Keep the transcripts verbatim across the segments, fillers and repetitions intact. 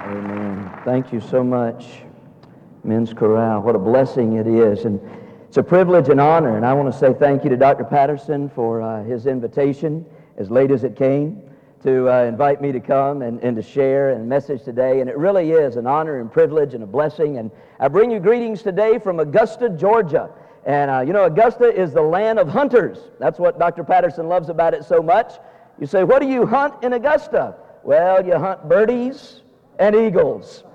Amen. Thank you so much, Men's Chorale. What a blessing it is. And it's a privilege and honor. And I want to say thank you to Doctor Patterson for uh, his invitation, as late as it came, to uh, invite me to come and, and to share a message today. And it really is an honor and privilege and a blessing. And I bring you greetings today from Augusta, Georgia. And uh, you know, Augusta is the land of hunters. That's what Doctor Patterson loves about it so much. You say, what do you hunt in Augusta? Well, you hunt birdies and eagles.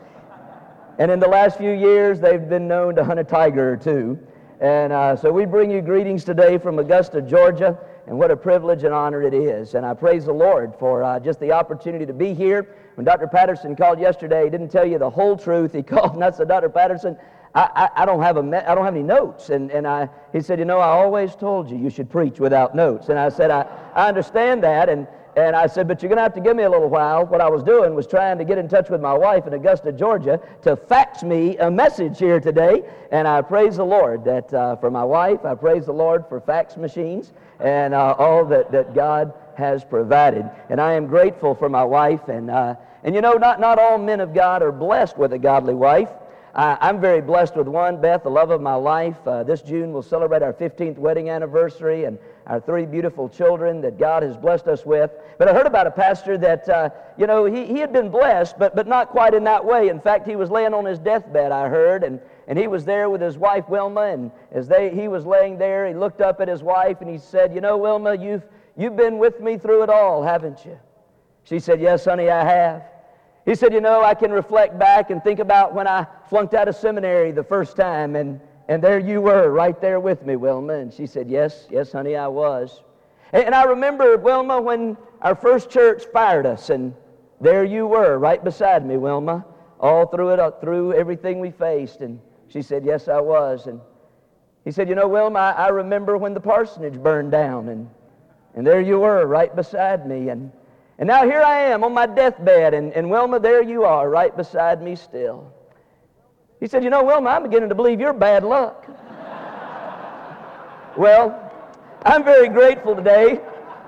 And in the last few years, they've been known to hunt a tiger or two. And uh, so we bring you greetings today from Augusta, Georgia, and what a privilege and honor it is. And I praise the Lord for uh, just the opportunity to be here. When Doctor Patterson called yesterday, he didn't tell you the whole truth. He called and I said, Doctor Patterson, I, I, I don't have a me- I don't have any notes. And, and I, he said, you know, I always told you you should preach without notes. And I said, I, I understand that. And And I said, but you're going to have to give me a little while. What I was doing was trying to get in touch with my wife in Augusta, Georgia, to fax me a message here today. And I praise the Lord that uh, for my wife, I praise the Lord for fax machines and uh, all that, that God has provided. And I am grateful for my wife. And, uh, and you know, not, not all men of God are blessed with a godly wife. Uh, I'm very blessed with one, Beth, the love of my life. Uh, this June we'll celebrate our fifteenth wedding anniversary and our three beautiful children that God has blessed us with. But I heard about a pastor that, uh, you know, he, he had been blessed, but, but not quite in that way. In fact, he was laying on his deathbed, I heard, and, and he was there with his wife, Wilma, and as they he was laying there, he looked up at his wife and he said, you know, Wilma, you've, you've been with me through it all, haven't you? She said, yes, honey, I have. He said, you know, I can reflect back and think about when I flunked out of seminary the first time, and, and there you were right there with me, Wilma. And she said, yes, yes, honey, I was. And, and I remember, Wilma, when our first church fired us, and there you were right beside me, Wilma, all through it, through everything we faced. And she said, yes, I was. And he said, you know, Wilma, I, I remember when the parsonage burned down, and, and there you were right beside me. And And now here I am on my deathbed, and, and Wilma, there you are, right beside me still. He said, you know, Wilma, I'm beginning to believe you're bad luck. Well, I'm very grateful today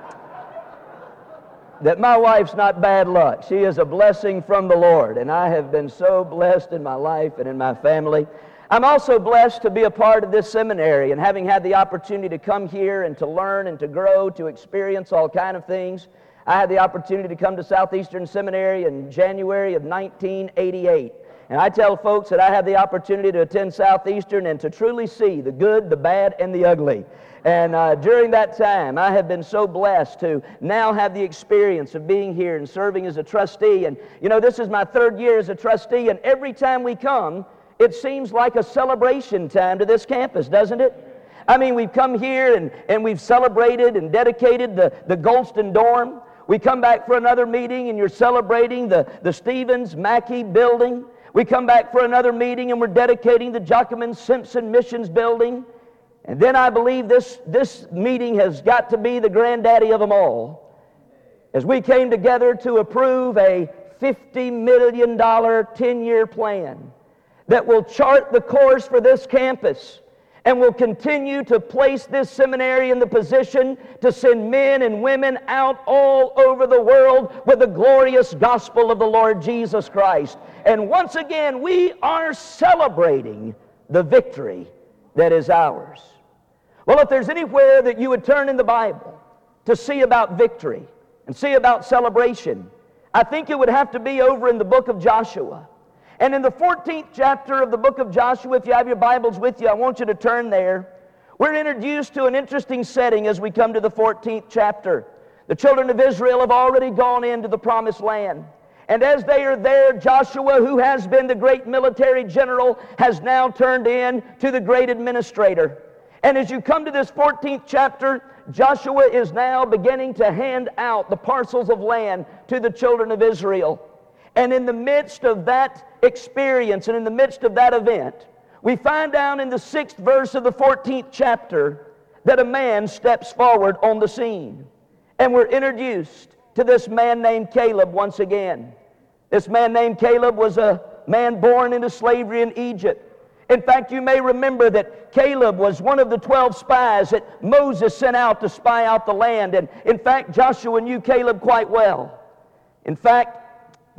that my wife's not bad luck. She is a blessing from the Lord, and I have been so blessed in my life and in my family. I'm also blessed to be a part of this seminary, and having had the opportunity to come here and to learn and to grow, to experience all kind of things. I had the opportunity to come to Southeastern Seminary in January of nineteen eighty-eight. And I tell folks that I had the opportunity to attend Southeastern and to truly see the good, the bad, and the ugly. And uh, during that time, I have been so blessed to now have the experience of being here and serving as a trustee. And, you know, this is my third year as a trustee, and every time we come, it seems like a celebration time to this campus, doesn't it? I mean, we've come here and, and we've celebrated and dedicated the, the Goldston dorm. We come back for another meeting and you're celebrating the, the Stevens Mackey building. We come back for another meeting and we're dedicating the Joachim Simpson Missions building. And then I believe this, this meeting has got to be the granddaddy of them all, as we came together to approve a fifty million dollars ten-year plan that will chart the course for this campus and will continue to place this seminary in the position to send men and women out all over the world with the glorious gospel of the Lord Jesus Christ. And once again, we are celebrating the victory that is ours. Well, if there's anywhere that you would turn in the Bible to see about victory and see about celebration, I think it would have to be over in the book of Joshua. And in the fourteenth chapter of the book of Joshua, if you have your Bibles with you, I want you to turn there. We're introduced to an interesting setting as we come to the fourteenth chapter. The children of Israel have already gone into the promised land. And as they are there, Joshua, who has been the great military general, has now turned in to the great administrator. And as you come to this fourteenth chapter, Joshua is now beginning to hand out the parcels of land to the children of Israel. And in the midst of that experience and in the midst of that event, we find down in the sixth verse of the fourteenth chapter that a man steps forward on the scene. And we're introduced to this man named Caleb once again. This man named Caleb was a man born into slavery in Egypt. In fact, you may remember that Caleb was one of the twelve spies that Moses sent out to spy out the land. And in fact, Joshua knew Caleb quite well. In fact,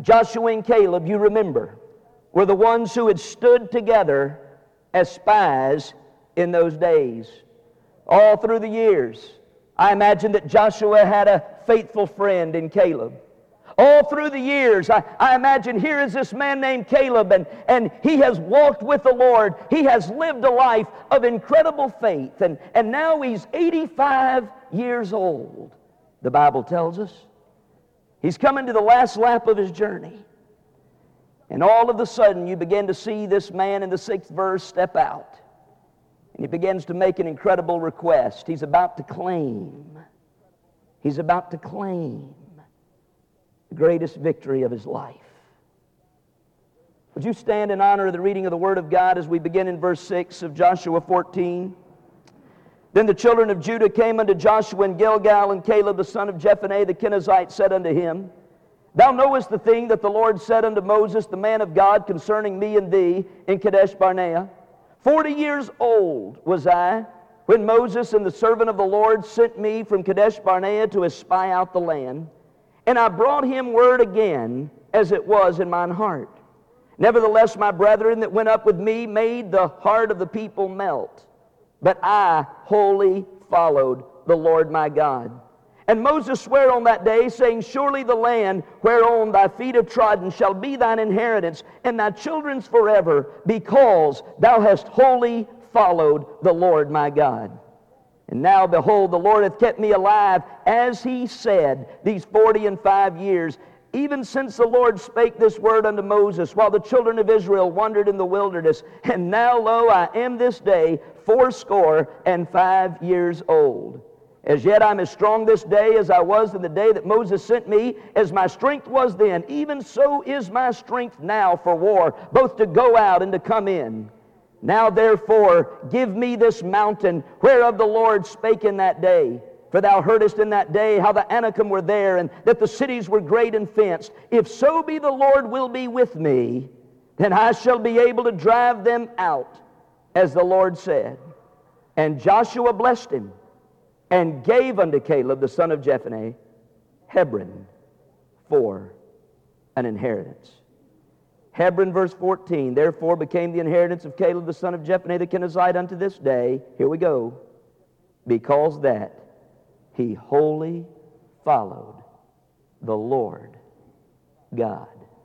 Joshua and Caleb, you remember, were the ones who had stood together as spies in those days. All through the years, I imagine that Joshua had a faithful friend in Caleb. All through the years, I, I imagine here is this man named Caleb, and, and he has walked with the Lord. He has lived a life of incredible faith, and, and now he's eighty-five years old, the Bible tells us. He's coming to the last lap of his journey. And all of a sudden, you begin to see this man in the sixth verse step out. And he begins to make an incredible request. He's about to claim. He's about to claim the greatest victory of his life. Would you stand in honor of the reading of the Word of God as we begin in verse six of Joshua fourteen? Then the children of Judah came unto Joshua in Gilgal, and Caleb the son of Jephunneh the Kenizzite said unto him, Thou knowest the thing that the Lord said unto Moses, the man of God, concerning me and thee in Kadesh Barnea. Forty years old was I when Moses and the servant of the Lord sent me from Kadesh Barnea to espy out the land. And I brought him word again, as it was in mine heart. Nevertheless, my brethren that went up with me made the heart of the people melt. But I wholly followed the Lord my God. And Moses sware on that day, saying, Surely the land whereon thy feet have trodden shall be thine inheritance, and thy children's forever, because thou hast wholly followed the Lord my God. And now, behold, the Lord hath kept me alive, as he said, these forty and five years, even since the Lord spake this word unto Moses, while the children of Israel wandered in the wilderness. And now, lo, I am this day fourscore and five years old. As yet I'm as strong this day as I was in the day that Moses sent me, as my strength was then. Even so is my strength now for war, both to go out and to come in. Now therefore give me this mountain, whereof the Lord spake in that day. For thou heardest in that day how the Anakim were there, and that the cities were great and fenced. If so be the Lord will be with me, then I shall be able to drive them out, as the Lord said. And Joshua blessed him, and gave unto Caleb the son of Jephunneh Hebron for an inheritance. Hebron, verse fourteen, therefore became the inheritance of Caleb the son of Jephunneh the Kenizzite unto this day. Here we go. Because that he wholly followed the Lord God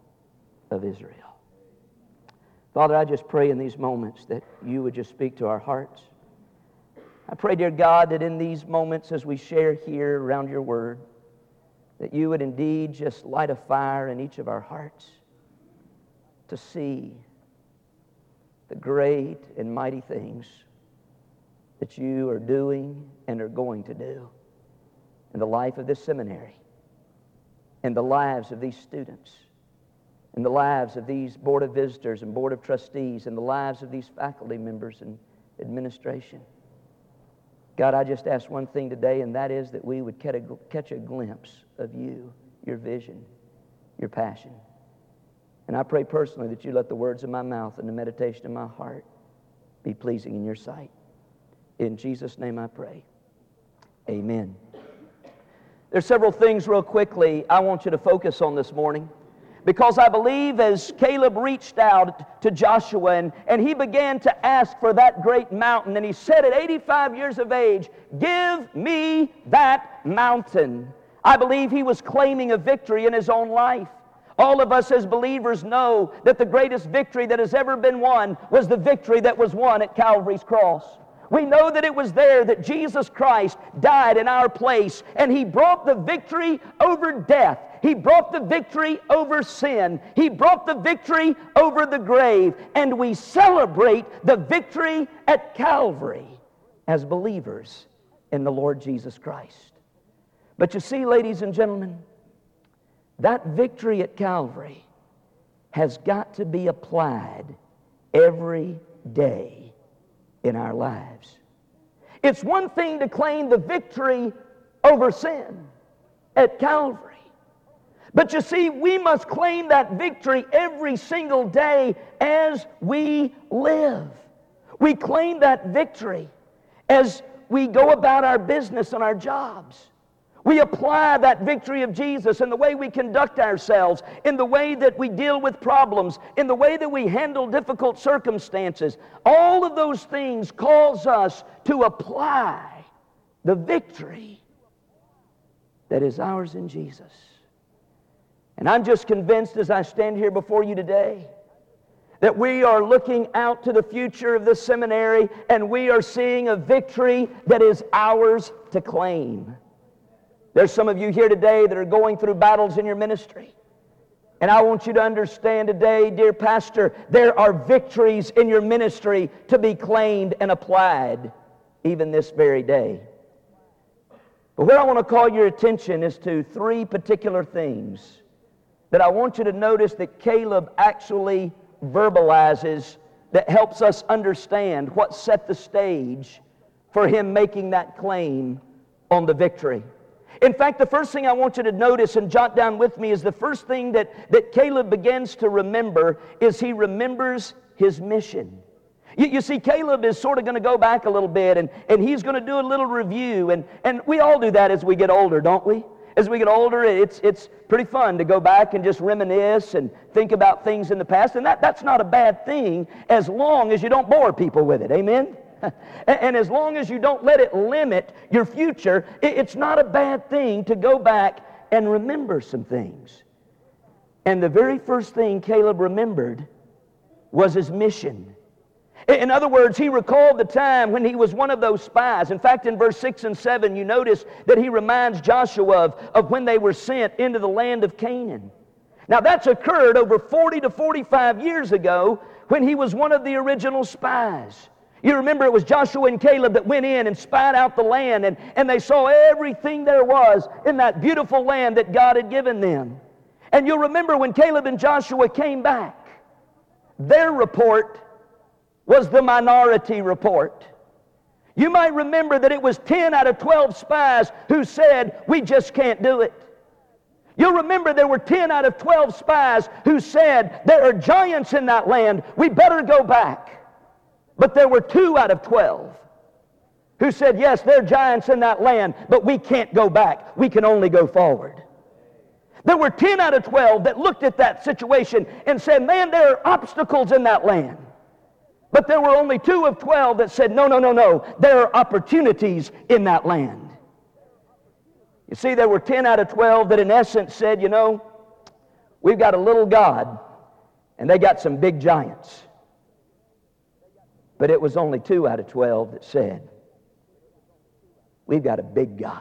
of Israel. Father, I just pray in these moments that you would just speak to our hearts. I pray, dear God, that in these moments as we share here around your word, that you would indeed just light a fire in each of our hearts to see the great and mighty things that you are doing and are going to do in the life of this seminary, in the lives of these students, in the lives of these Board of Visitors and Board of Trustees, in the lives of these faculty members and administration. God, I just ask one thing today, and that is that we would catch a, catch a glimpse of you, your vision, your passion. And I pray personally that you let the words of my mouth and the meditation of my heart be pleasing in your sight. In Jesus' name I pray. Amen. There's several things real quickly I want you to focus on this morning, because I believe as Caleb reached out to Joshua and, and he began to ask for that great mountain, and he said at eighty-five years of age, give me that mountain. I believe he was claiming a victory in his own life. All of us as believers know that the greatest victory that has ever been won was the victory that was won at Calvary's cross. We know that it was there that Jesus Christ died in our place, and he brought the victory over death. He brought the victory over sin. He brought the victory over the grave. And we celebrate the victory at Calvary as believers in the Lord Jesus Christ. But you see, ladies and gentlemen, that victory at Calvary has got to be applied every day in our lives. It's one thing to claim the victory over sin at Calvary. But you see, we must claim that victory every single day as we live. We claim that victory as we go about our business and our jobs. We apply that victory of Jesus in the way we conduct ourselves, in the way that we deal with problems, in the way that we handle difficult circumstances. All of those things cause us to apply the victory that is ours in Jesus. And I'm just convinced as I stand here before you today that we are looking out to the future of this seminary and we are seeing a victory that is ours to claim. There's some of you here today that are going through battles in your ministry. And I want you to understand today, dear pastor, there are victories in your ministry to be claimed and applied even this very day. But where I want to call your attention is to three particular things that I want you to notice that Caleb actually verbalizes that helps us understand what set the stage for him making that claim on the victory. In fact, the first thing I want you to notice and jot down with me is the first thing that, that Caleb begins to remember is he remembers his mission. You, you see, Caleb is sort of going to go back a little bit and, and he's going to do a little review. And, and we all do that as we get older, don't we? As we get older, it's, it's pretty fun to go back and just reminisce and think about things in the past. And that, that's not a bad thing as long as you don't bore people with it. Amen? And as long as you don't let it limit your future, it's not a bad thing to go back and remember some things. And the very first thing Caleb remembered was his mission. In other words, he recalled the time when he was one of those spies. In fact, in verse six and seven, you notice that he reminds Joshua of, of when they were sent into the land of Canaan. Now, that's occurred over forty to forty-five years ago when he was one of the original spies. You remember it was Joshua and Caleb that went in and spied out the land, and, and they saw everything there was in that beautiful land that God had given them. And you'll remember when Caleb and Joshua came back, their report was the minority report. You might remember that it was ten out of twelve spies who said, we just can't do it. You'll remember there were ten out of twelve spies who said, there are giants in that land, we better go back. But there were two out of twelve who said, yes, there are giants in that land, but we can't go back. We can only go forward. There were ten out of twelve that looked at that situation and said, man, there are obstacles in that land. But there were only two of twelve that said, no, no, no, no, there are opportunities in that land. You see, there were ten out of twelve that in essence said, you know, we've got a little God, and they got some big giants. But it was only two out of twelve that said, we've got a big God,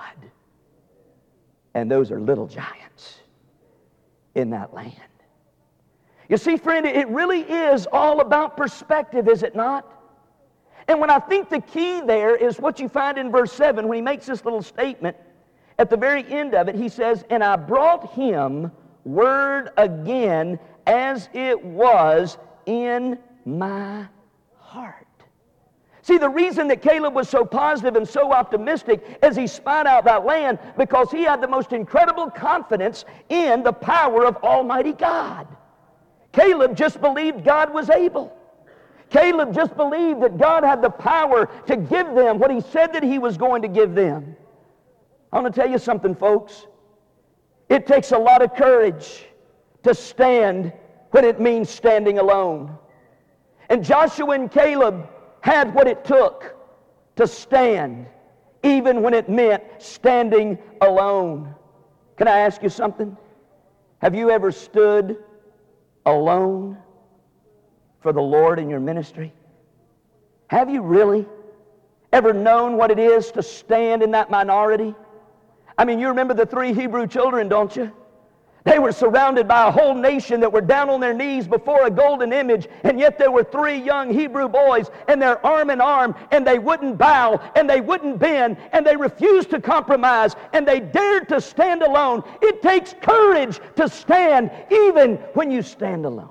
and those are little giants in that land. You see, friend, it really is all about perspective, is it not? And when I think the key there is what you find in verse seven, when he makes this little statement, at the very end of it, he says, and I brought him word again as it was in my heart. See, the reason that Caleb was so positive and so optimistic as he spied out that land, because he had the most incredible confidence in the power of Almighty God. Caleb just believed God was able. Caleb just believed that God had the power to give them what he said that he was going to give them. I want to tell you something, folks. It takes a lot of courage to stand when it means standing alone. And Joshua and Caleb had what it took to stand, even when it meant standing alone. Can I ask you something? Have you ever stood alone for the Lord in your ministry? Have you really ever known what it is to stand in that minority? I mean, you remember the three Hebrew children, don't you? They were surrounded by a whole nation that were down on their knees before a golden image, and yet there were three young Hebrew boys, and they're arm in arm, and they wouldn't bow, and they wouldn't bend, and they refused to compromise, and they dared to stand alone. It takes courage to stand even when you stand alone.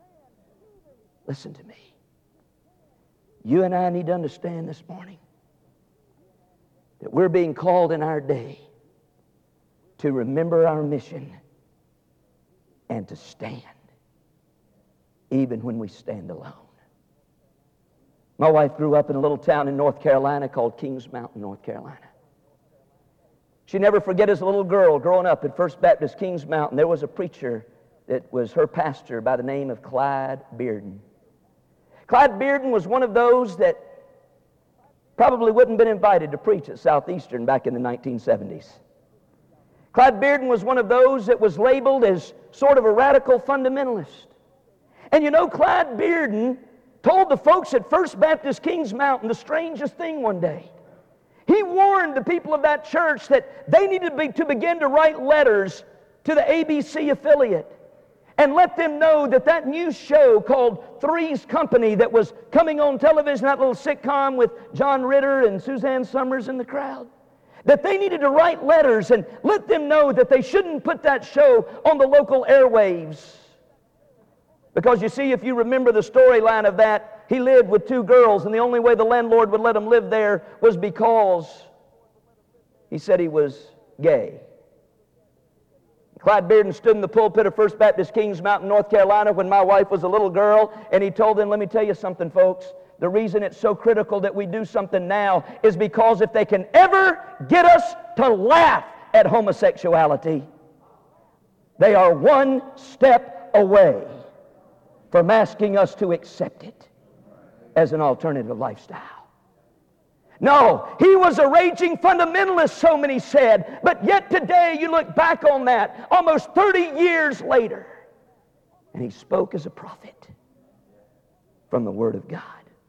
Listen to me. You and I need to understand this morning that we're being called in our day to remember our mission and to stand, even when we stand alone. My wife grew up in a little town in North Carolina called Kings Mountain, North Carolina. She never forget as a little girl growing up at First Baptist Kings Mountain, there was a preacher that was her pastor by the name of Clyde Bearden. Clyde Bearden was one of those that probably wouldn't have been invited to preach at Southeastern back in the nineteen seventies. Clyde Bearden was one of those that was labeled as sort of a radical fundamentalist. And you know, Clyde Bearden told the folks at First Baptist Kings Mountain the strangest thing one day. He warned the people of that church that they needed to, be, to begin to write letters to the A B C affiliate and let them know that that new show called Three's Company that was coming on television, that little sitcom with John Ritter and Suzanne Summers in the crowd, that they needed to write letters and let them know that they shouldn't put that show on the local airwaves. Because you see, if you remember the storyline of that, he lived with two girls, and the only way the landlord would let him live there was because he said he was gay. Clyde Bearden stood in the pulpit of First Baptist Kings Mountain, North Carolina, when my wife was a little girl, and he told them, let me tell you something, folks. The reason it's so critical that we do something now is because if they can ever get us to laugh at homosexuality, they are one step away from asking us to accept it as an alternative lifestyle. No, he was a raging fundamentalist, so many said, but yet today you look back on that almost thirty years later, and he spoke as a prophet from the Word of God.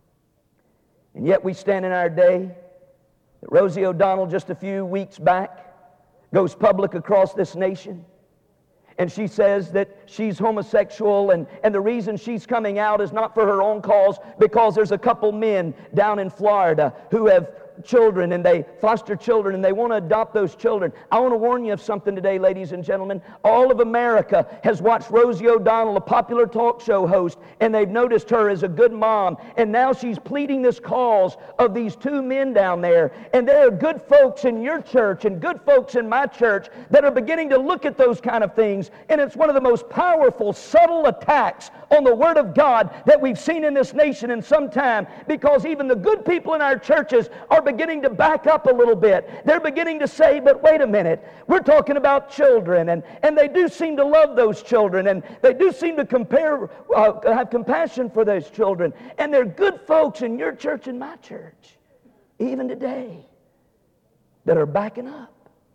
And yet we stand in our day that Rosie O'Donnell just a few weeks back goes public across this nation, and she says that she's homosexual, and, and the reason she's coming out is not for her own cause, because there's a couple men down in Florida who have children, and they foster children, and they want to adopt those children. I want to warn you of something today, ladies and gentlemen. All of America has watched Rosie O'Donnell, a popular talk show host, and they've noticed her as a good mom, and now she's pleading this cause of these two men down there. And there are good folks in your church and good folks in my church that are beginning to look at those kind of things, and it's one of the most powerful, subtle attacks on the Word of God that we've seen in this nation in some time, because even the good people in our churches are beginning to back up a little bit. They're beginning to say, but wait a minute, we're talking about children, and, and they do seem to love those children, and they do seem to compare, uh, have compassion for those children, and they're good folks in your church and my church, even today, that are backing up,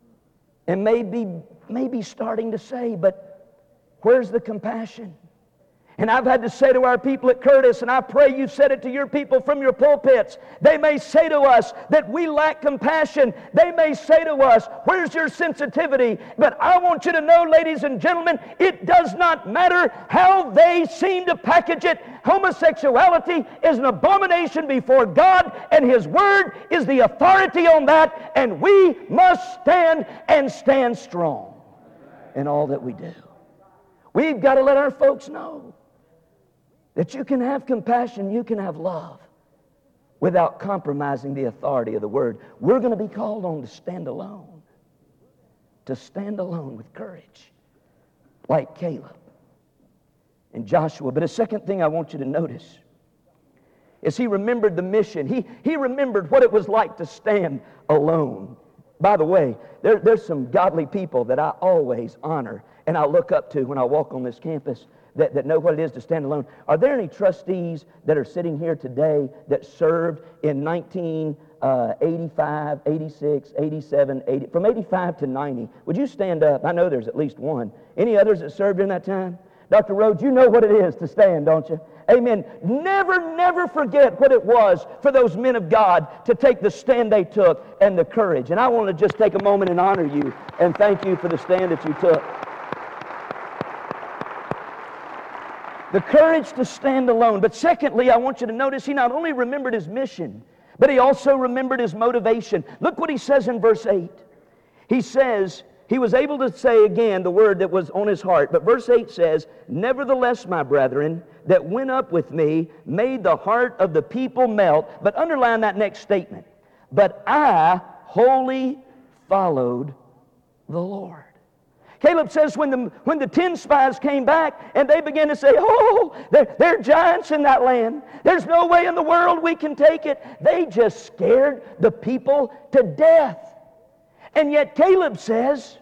and maybe, maybe starting to say, but where's the compassion? And I've had to say to our people at Curtis, and I pray you've said it to your people from your pulpits, they may say to us that we lack compassion. They may say to us, where's your sensitivity? But I want you to know, ladies and gentlemen, it does not matter how they seem to package it. Homosexuality is an abomination before God, and His Word is the authority on that, and we must stand and stand strong in all that we do. We've got to let our folks know that you can have compassion, you can have love without compromising the authority of the Word. We're going to be called on to stand alone, to stand alone with courage, like Caleb and Joshua. But a second thing I want you to notice is he remembered the mission. He, he remembered what it was like to stand alone. By the way, there, there's some godly people that I always honor and I look up to when I walk on this campus that, that know what it is to stand alone. Are there any trustees that are sitting here today that served in nineteen eighty-five, eighty-six, eighty-seven, eighty, from eighty-five to ninety? Would you stand up? I know there's at least one. Any others that served in that time? Doctor Rhodes, you know what it is to stand, don't you? Amen. Never, never forget what it was for those men of God to take the stand they took and the courage. And I want to just take a moment and honor you and thank you for the stand that you took. The courage to stand alone. But secondly, I want you to notice he not only remembered his mission, but he also remembered his motivation. Look what he says in verse eight. He says, he was able to say again the word that was on his heart. But verse eight says, nevertheless, my brethren, that went up with me made the heart of the people melt. But underline that next statement. But I wholly followed the Lord. Caleb says when the, when the ten spies came back and they began to say, oh, there, there are giants in that land. There's no way in the world we can take it. They just scared the people to death. And yet Caleb says,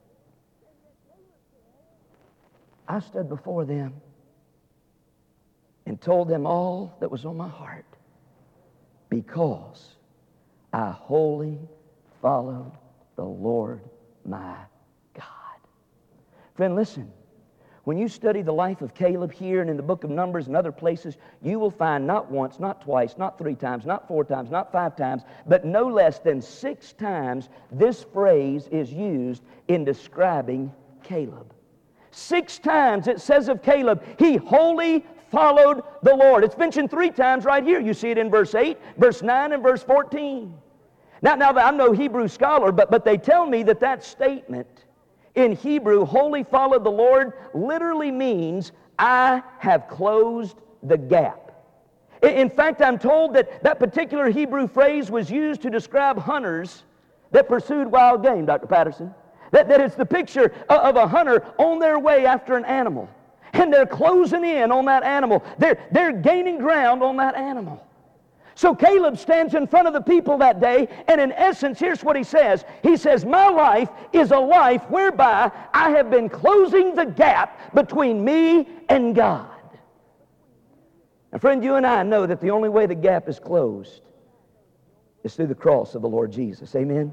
I stood before them and told them all that was on my heart because I wholly followed the Lord my God. Friend, listen. When you study the life of Caleb here and in the book of Numbers and other places, you will find not once, not twice, not three times, not four times, not five times, but no less than six times this phrase is used in describing Caleb. Six times it says of Caleb, he wholly followed the Lord. It's mentioned three times right here. You see it in verse eight, verse nine, and verse fourteen. Now, now I'm no Hebrew scholar, but, but they tell me that that statement in Hebrew, wholly followed the Lord, literally means, I have closed the gap. In fact, I'm told that that particular Hebrew phrase was used to describe hunters that pursued wild game, Doctor Patterson. That, that it's the picture of a hunter on their way after an animal. And they're closing in on that animal. They're, they're gaining ground on that animal. So Caleb stands in front of the people that day, and in essence, here's what he says. He says, my life is a life whereby I have been closing the gap between me and God. And friend, you and I know that the only way the gap is closed is through the cross of the Lord Jesus. Amen?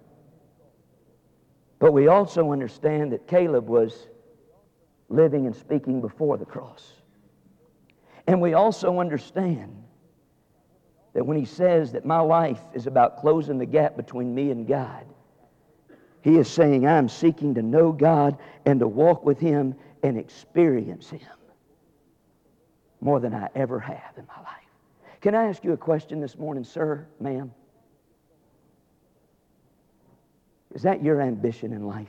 But we also understand that Caleb was living and speaking before the cross. And we also understand that when he says that my life is about closing the gap between me and God, he is saying I'm seeking to know God and to walk with Him and experience Him more than I ever have in my life. Can I ask you a question this morning, sir, ma'am? Is that your ambition in life?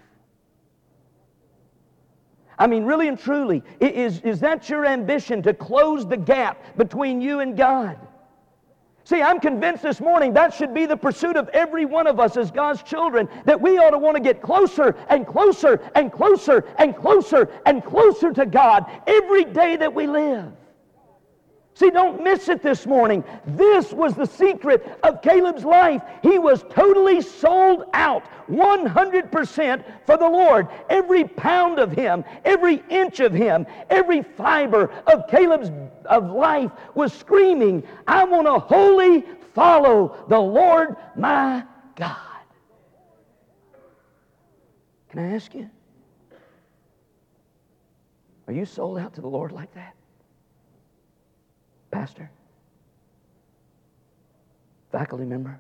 I mean, really and truly, is, is that your ambition to close the gap between you and God? See, I'm convinced this morning that should be the pursuit of every one of us as God's children, that we ought to want to get closer and closer and closer and closer and closer to God every day that we live. See, don't miss it this morning. This was the secret of Caleb's life. He was totally sold out, one hundred percent for the Lord. Every pound of him, every inch of him, every fiber of Caleb's of life was screaming, I want to wholly follow the Lord my God. Can I ask you, are you sold out to the Lord like that? Pastor, faculty member,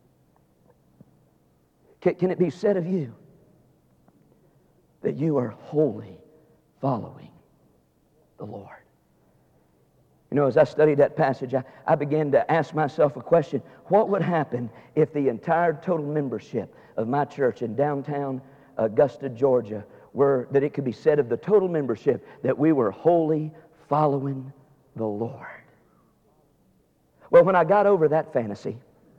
can, can it be said of you that you are wholly following the Lord? You know, as I studied that passage, I, I began to ask myself a question. What would happen if the entire total membership of my church in downtown Augusta, Georgia, were that it could be said of the total membership that we were wholly following the Lord? Well, when I got over that fantasy,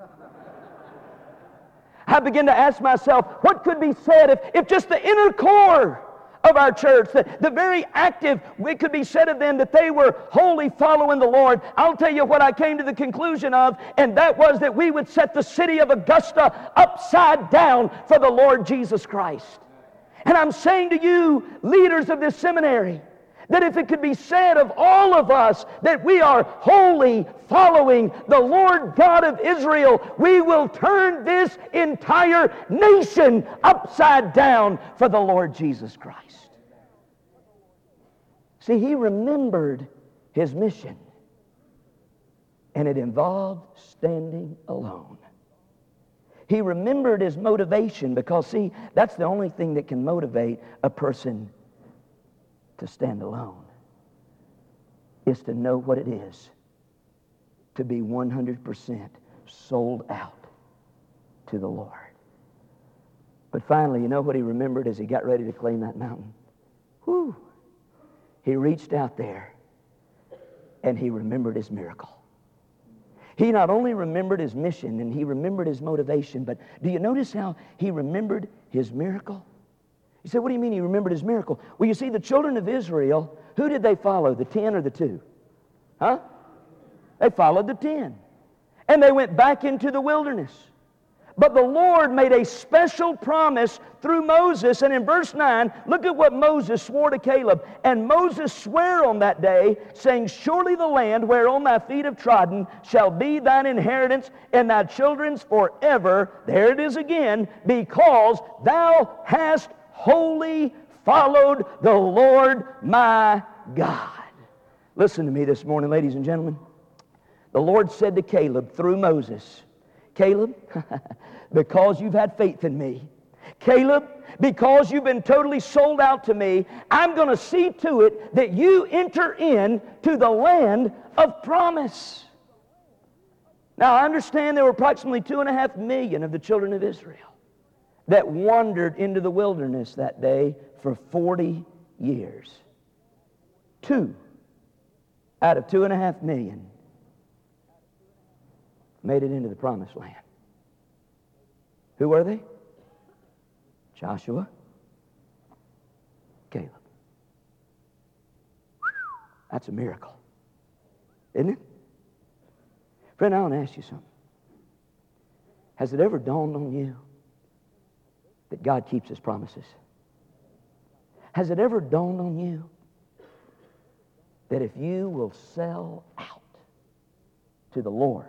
I began to ask myself, what could be said if, if just the inner core of our church, the, the very active, it could be said of them that they were wholly following the Lord. I'll tell you what I came to the conclusion of, and that was that we would set the city of Augusta upside down for the Lord Jesus Christ. And I'm saying to you, leaders of this seminary, that if it could be said of all of us that we are wholly following the Lord God of Israel, we will turn this entire nation upside down for the Lord Jesus Christ. See, he remembered his mission, and it involved standing alone. He remembered his motivation because, see, that's the only thing that can motivate a person to stand alone, is to know what it is to be one hundred percent sold out to the Lord. But finally, you know what he remembered as he got ready to claim that mountain? Whew. He reached out there and he remembered his miracle. He not only remembered his mission and he remembered his motivation, but do you notice how he remembered his miracle? You say, what do you mean he remembered his miracle? Well, you see, the children of Israel, who did they follow, the ten or the two? Huh? They followed the ten. And they went back into the wilderness. But the Lord made a special promise through Moses. And in verse nine, look at what Moses swore to Caleb. And Moses sware on that day, saying, Surely the land whereon thy feet have trodden shall be thine inheritance, and thy children's forever. There it is again, because thou hast wholly followed the Lord my God. Listen to me this morning, ladies and gentlemen. The Lord said to Caleb through Moses, Caleb, because you've had faith in me, Caleb, because you've been totally sold out to me, I'm going to see to it that you enter in to the land of promise. Now, I understand there were approximately two and a half million of the children of Israel that wandered into the wilderness that day for forty years. Two out of two and a half million made it into the promised land. Who were they? Joshua, Caleb. That's a miracle, isn't it? Friend, I want to ask you something. Has it ever dawned on you that God keeps His promises? Has it ever dawned on you that if you will sell out to the Lord,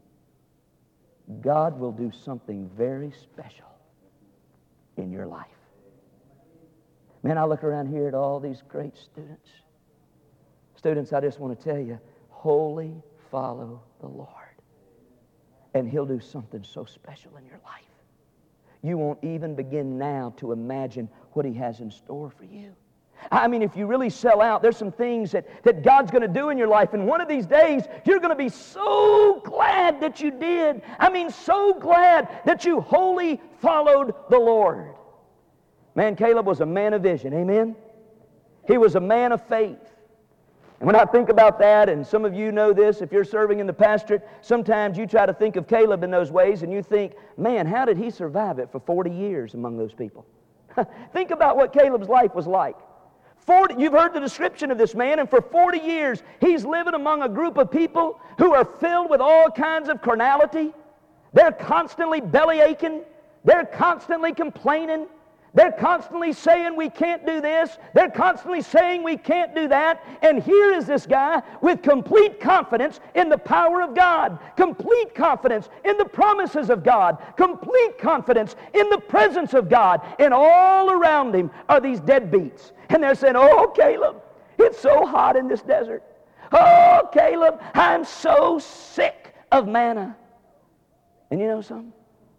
God will do something very special in your life? Man, I look around here at all these great students. Students, I just want to tell you, wholly follow the Lord, and He'll do something so special in your life. You won't even begin now to imagine what He has in store for you. I mean, if you really sell out, there's some things that, that God's going to do in your life. And one of these days, you're going to be so glad that you did. I mean, so glad that you wholly followed the Lord. Man, Caleb was a man of vision. Amen? He was a man of faith. And when I think about that, and some of you know this, if you're serving in the pastorate, sometimes you try to think of Caleb in those ways, and you think, man, how did he survive it for forty years among those people? Think about what Caleb's life was like. forty, you've heard the description of this man, and for forty years, he's living among a group of people who are filled with all kinds of carnality. They're constantly belly aching. They're constantly complaining. They're constantly saying we can't do this. They're constantly saying we can't do that. And here is this guy with complete confidence in the power of God, complete confidence in the promises of God, complete confidence in the presence of God. And all around him are these deadbeats. And they're saying, oh, Caleb, it's so hot in this desert. Oh, Caleb, I'm so sick of manna. And you know something?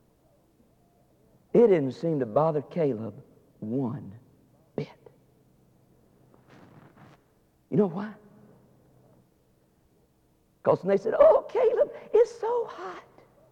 It didn't seem to bother Caleb one bit. You know why? Because when they said, oh, Caleb, it's so hot.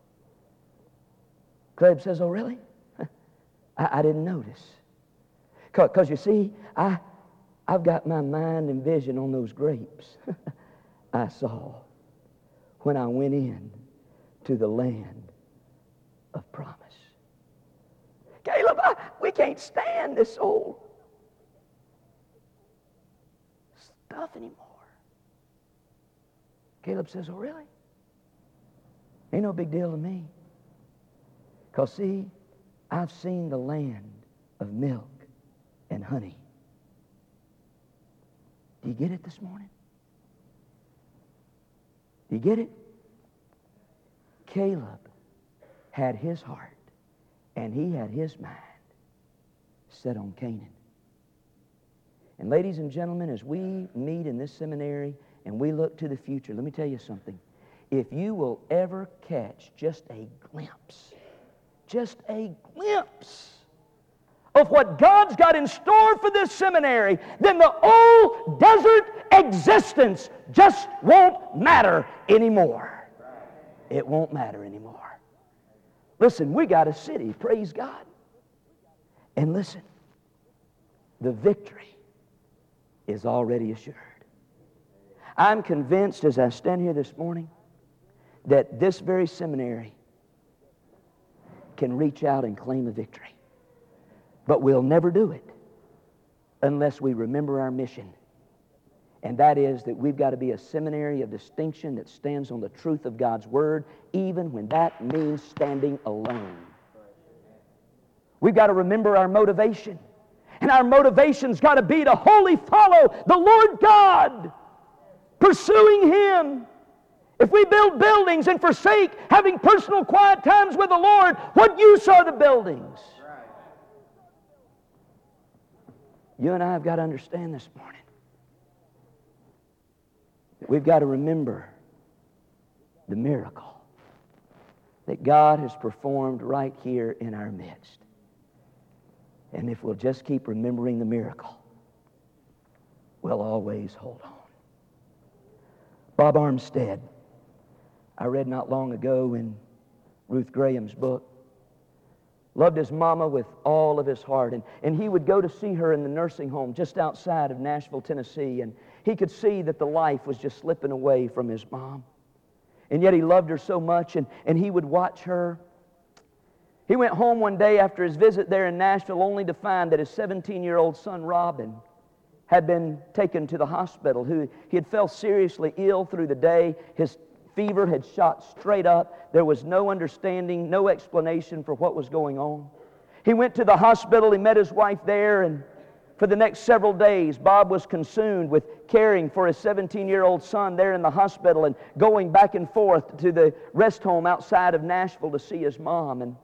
Caleb says, oh, really? I, I didn't notice. Because you see, I, I've got my mind and vision on those grapes I saw when I went in to the land of promise. Caleb, I, we can't stand this old stuff anymore. Caleb says, oh, really? Ain't no big deal to me. Because, see, I've seen the land of milk and honey. Do you get it this morning? Do you get it? Caleb had his heart, and he had his mind set on Canaan. And ladies and gentlemen, as we meet in this seminary and we look to the future, let me tell you something. If you will ever catch just a glimpse, just a glimpse of what God's got in store for this seminary, then the old desert existence just won't matter anymore. It won't matter anymore. Listen, we got a city, praise God. And listen, the victory is already assured. I'm convinced as I stand here this morning that this very seminary can reach out and claim a victory. But we'll never do it unless we remember our mission And that is that we've got to be a seminary of distinction that stands on the truth of God's Word, even when that means standing alone. We've got to remember our motivation. And our motivation's got to be to wholly follow the Lord God, pursuing Him. If we build buildings and forsake having personal quiet times with the Lord, what use are the buildings? You and I have got to understand this morning that we've got to remember the miracle that God has performed right here in our midst. And if we'll just keep remembering the miracle, we'll always hold on. Bob Armstead, I read not long ago in Ruth Graham's book, loved his mama with all of his heart. And, and he would go to see her in the nursing home just outside of Nashville, Tennessee. And he could see that the life was just slipping away from his mom. And yet he loved her so much, and, and he would watch her. He went home one day after his visit there in Nashville only to find that his seventeen-year-old son, Robin, had been taken to the hospital. Who he had fell seriously ill through the day. His fever had shot straight up. There was no understanding, no explanation for what was going on. He went to the hospital. He met his wife there, and for the next several days, Bob was consumed with caring for his seventeen-year-old son there in the hospital and going back and forth to the rest home outside of Nashville to see his mom. And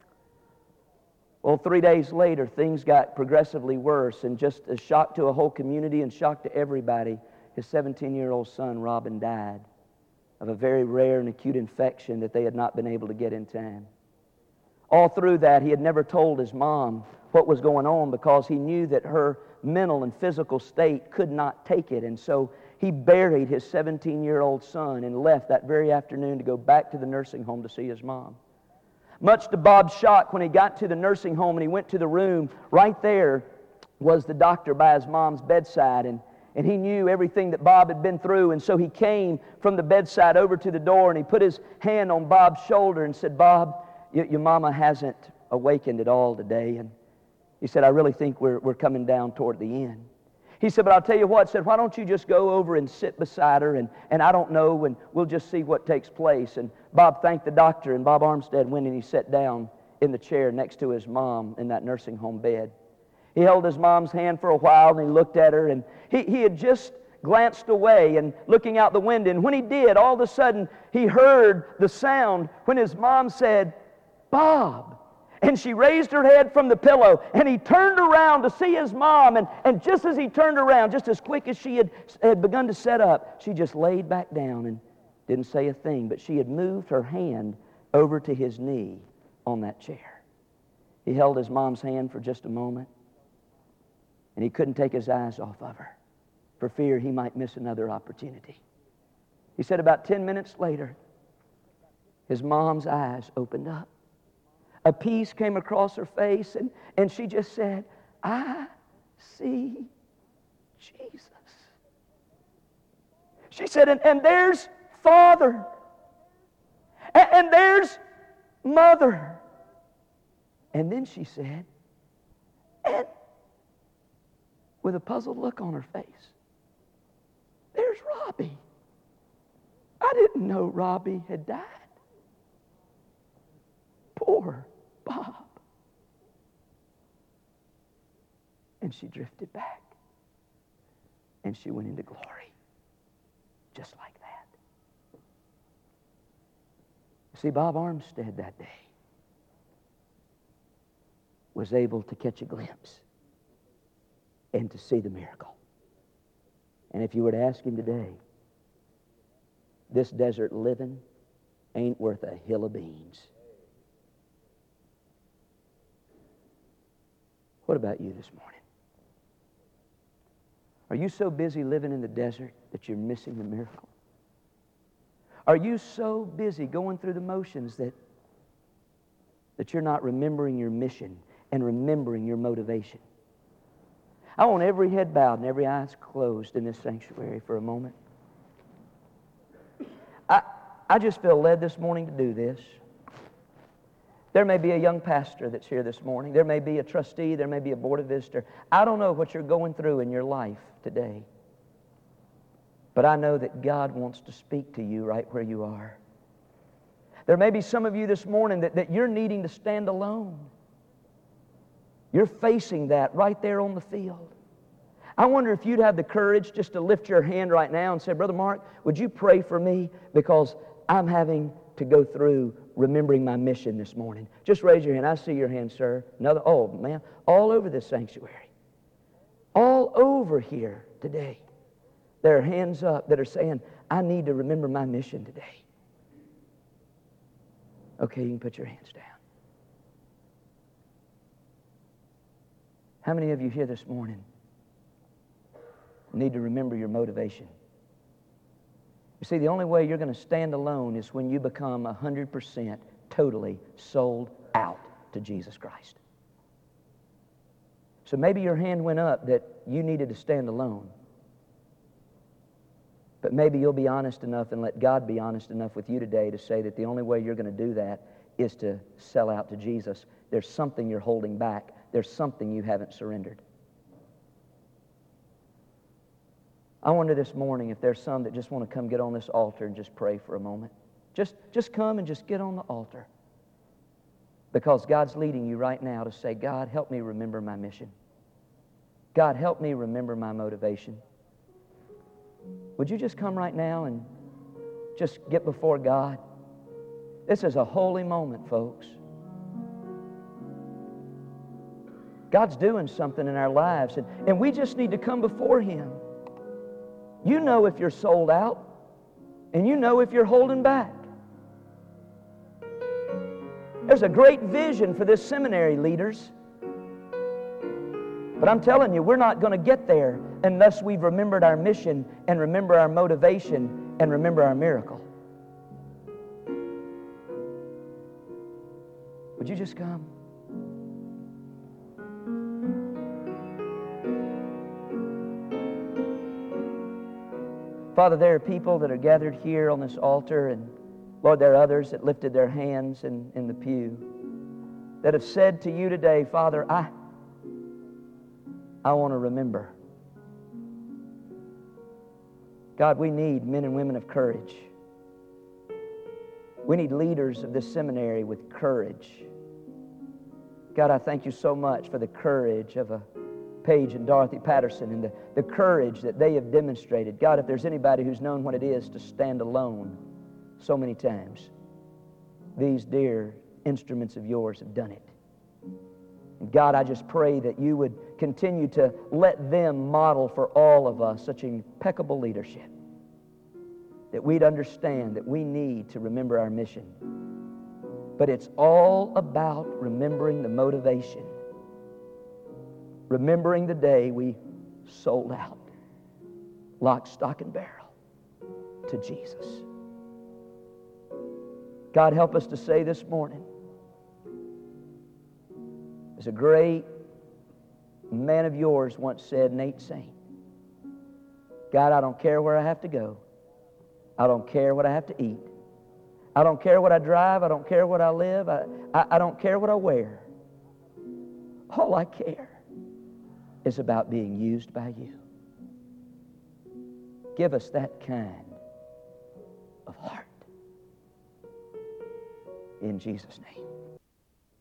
well, three days later, things got progressively worse, and just a shock to a whole community and shock to everybody, his seventeen-year-old son, Robin, died of a very rare and acute infection that they had not been able to get in time. All through that, he had never told his mom what was going on because he knew that her mental and physical state could not take it. And so he buried his seventeen-year-old son and left that very afternoon to go back to the nursing home to see his mom. Much to Bob's shock, when he got to the nursing home and he went to the room, right there was the doctor by his mom's bedside, and, and he knew everything that Bob had been through. And so he came from the bedside over to the door, and he put his hand on Bob's shoulder and said, "Bob, y- your mama hasn't awakened at all today." And he said, "I really think we're, we're coming down toward the end." He said, "But I'll tell you what," said, "why don't you just go over and sit beside her, and, and I don't know, and we'll just see what takes place." And Bob thanked the doctor, and Bob Armstead went and he sat down in the chair next to his mom in that nursing home bed. He held his mom's hand for a while, and he looked at her, and he, he had just glanced away and looking out the window. And when he did, all of a sudden, he heard the sound when his mom said, "Bob." And she raised her head from the pillow, and he turned around to see his mom. And, and just as he turned around, just as quick as she had, had begun to set up, she just laid back down and didn't say a thing. But she had moved her hand over to his knee on that chair. He held his mom's hand for just a moment, and he couldn't take his eyes off of her for fear he might miss another opportunity. He said about ten minutes later, his mom's eyes opened up. A peace came across her face, and, and she just said, "I see Jesus." She said, and, and there's Father, and, and there's Mother. And then she said, and with a puzzled look on her face, "There's Robbie. I didn't know Robbie had died. Poor Bob." And she drifted back, and she went into glory, just like that. You see, Bob Armstead that day was able to catch a glimpse and to see the miracle. And if you were to ask him today, this desert living ain't worth a hill of beans. What about you this morning? Are you so busy living in the desert that you're missing the miracle? Are you so busy going through the motions that, that you're not remembering your mission and remembering your motivation? I want every head bowed and every eye closed in this sanctuary for a moment. I, I just feel led this morning to do this. There may be a young pastor that's here this morning. There may be a trustee. There may be a board of visitor. I don't know what you're going through in your life today. But I know that God wants to speak to you right where you are. There may be some of you this morning that, that you're needing to stand alone. You're facing that right there on the field. I wonder if you'd have the courage just to lift your hand right now and say, Brother Mark, would you pray for me? Because I'm having to go through remembering my mission this morning. Just raise your hand. I see your hand, sir. Another, oh, man, all over this sanctuary. All over here today. There are hands up that are saying, I need to remember my mission today. Okay, you can put your hands down. How many of you here this morning need to remember your motivation? You see, the only way you're going to stand alone is when you become one hundred percent totally sold out to Jesus Christ. So maybe your hand went up that you needed to stand alone. But maybe you'll be honest enough and let God be honest enough with you today to say that the only way you're going to do that is to sell out to Jesus. There's something you're holding back. There's something you haven't surrendered. I wonder this morning if there's some that just want to come get on this altar and just pray for a moment. Just, just come and just get on the altar. Because God's leading you right now to say, God, help me remember my mission. God, help me remember my motivation. Would you just come right now and just get before God? This is a holy moment, folks. God's doing something in our lives, and, and we just need to come before Him. You know if you're sold out, and you know if you're holding back. There's a great vision for this seminary, leaders. But I'm telling you, we're not going to get there unless we've remembered our mission and remember our motivation and remember our miracle. Would you just come? Father, there are people that are gathered here on this altar, and Lord, there are others that lifted their hands in, in the pew that have said to you today, Father, I, I want to remember. God, we need men and women of courage. We need leaders of this seminary with courage. God, I thank you so much for the courage of a Paige and Dorothy Patterson and the, the courage that they have demonstrated. God, if there's anybody who's known what it is to stand alone so many times, these dear instruments of yours have done it. And God, I just pray that you would continue to let them model for all of us such impeccable leadership, that we'd understand that we need to remember our mission. But it's all about remembering the motivation. Remembering the day we sold out, lock, stock, and barrel, to Jesus. God, help us to say this morning, as a great man of yours once said, Nate Saint, God, I don't care where I have to go. I don't care what I have to eat. I don't care what I drive. I don't care what I live. I, I, I don't care what I wear. All I care is about being used by you. Give us that kind of heart. In Jesus' name.